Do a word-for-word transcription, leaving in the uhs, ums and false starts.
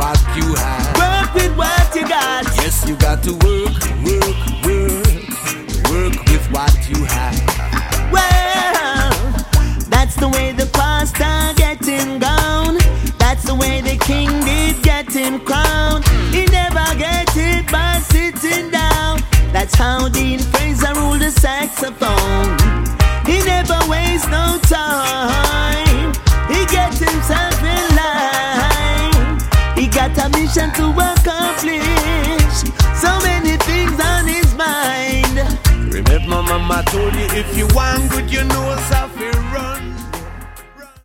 what you have. Work with what you got. Yes, you got to work, work, work, work with what you have. Well, that's the way the pastor get him gone. That's the way the king did get him crowned. He never get it by sitting down. That's how Dean Fraser ruled the saxophone. He never wastes no time. He gets himself in line. He got a mission to accomplish. So many things on his mind. Remember, mama told you if you want good, you know how to run.